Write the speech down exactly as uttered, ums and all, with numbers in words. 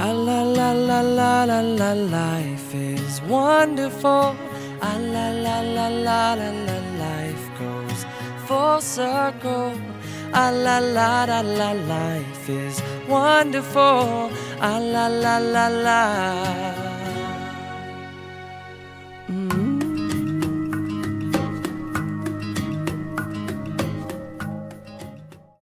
Ah la la la la la la, life is wonderful. Ah la la la la la la, life goes full circle. Ah la la la la, life is wonderful. Ah la la la la. Mm.